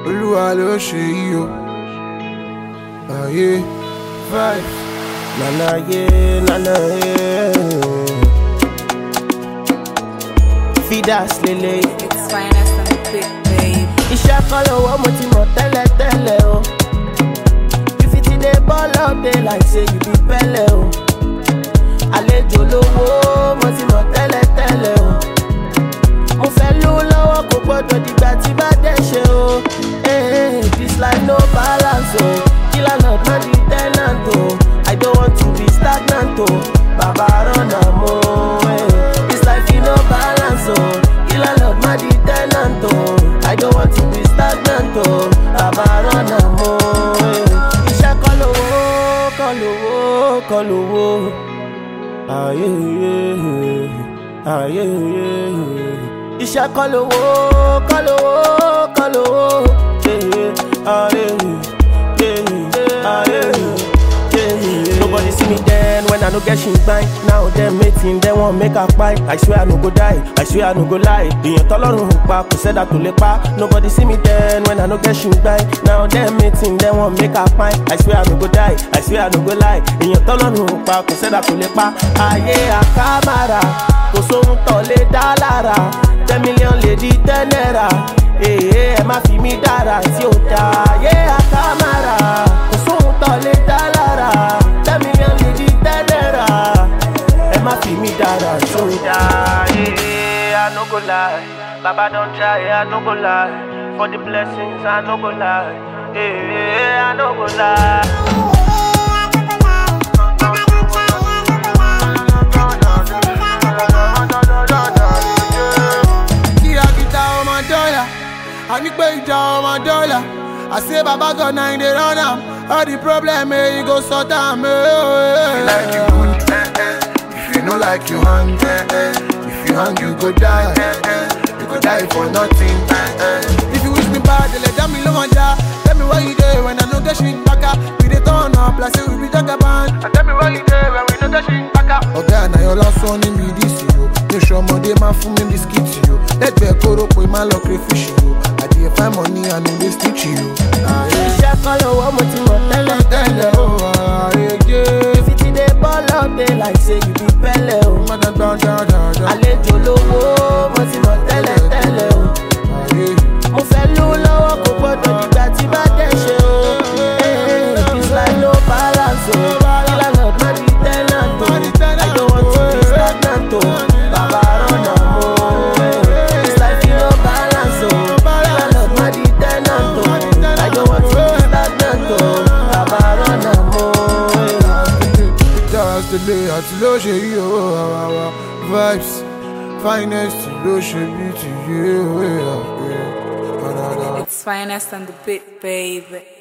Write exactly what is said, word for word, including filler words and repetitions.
Olúwa ló ṣe yìí o. Ayé vibes. Nana ye, nana ye. Fidas lele. It's finest and the big babe. Iṣẹ́ kan lọ́wọ́ mo ti mọ̀ tẹ́lẹ̀ tẹ́lẹ̀ o. You fit dey ball all day like say you be pẹ́lẹ̀ o. Àlejò lówó mo ti mọ̀ tẹ́lẹ̀ tẹ́lẹ̀ o. Mo fẹ́ lówó lọ́wọ́ kò gbọ́dọ̀ dìgbà tí bá dẹ̀ ṣe o. Hey, this life no balance o. Killer not man the tenant o. I don't want to be stagnant o. Baba run am o. This life e no balance o. Killer not man the tenant o. I don't want to be stagnant o. Baba run am o. Iṣẹ́ kọ́ lówó, kọ́ lówó, kọ́ lówó. Ayé ayé iṣẹ́ kọ́ lówó, kọ́ lówó, kọ́ lówó. Ayé ayé. Nobody see me then when I no get shit bank. Now them mating, they won't make a fight. I swear I no go die, I swear I no go lie. Ìyẹn tọ́lọ́run pa, kò sẹ́dá tó lè pa. Nobody see me then when I no get shit bank. Now them mating, they won't make a fight. I swear I no go die, I swear I no go lie. Ìyẹn tọ́lọ́run pa, kò sẹ́dá tó lè pa. Ayé àkàmàrà, kò sóhun tó lè dá lára. Ten million lè di ten naira. Ee ẹ má fi mí dára tí ó dá. Ayé àkàmàrà, kò sóhun tó lè dá lára. Ten million lè di ten naira. Ẹ má fi mí dára tí ó dá. Ee I no go lie, Baba don try, I no go lie. For the blessings I no go lie. Ee I no go lie. I need pay down my dollar. I say Baba God now in the run am. All the problem eh, you go sort am. Eh, eh. If you like you good, eh, eh. If you no like you hang, eh, eh. If you hang you go die, eh, eh. You go die for nothing, eh, eh. If you wish me bad, they let them me low and ja. Tell me what you do when I no get shit back up. We dey turn up like say we be Jagaban. And tell me what you do when we no get shit back up. Okay, now your last one in me this yo. No show more they man for me biscuit yo. Let me go up with my luck fish yo. I find money and know they stitch you. Iṣẹ́ kan lọ́wọ́ mo ti mọ̀ tẹ́lẹ̀ tẹ́lẹ̀ o. If it dey ball all day like say you be pẹ́lẹ̀ o. Àlejò lówó mo ti mọ̀ tẹ́lẹ̀ tẹ́lẹ̀ o. Mo fẹ́ lówó lọ́wọ́ kò gbọ́dọ̀ dìgbà tí bá dẹ̀ ṣe o. This life no balance o. Killer not man the tenant o. I don't want to be stagnant o. Baba run am o. This life e no balance o. Delay àti ló ṣe yí o, our vibes finest ló ṣe bí ti yé o. It's finest and the big babe.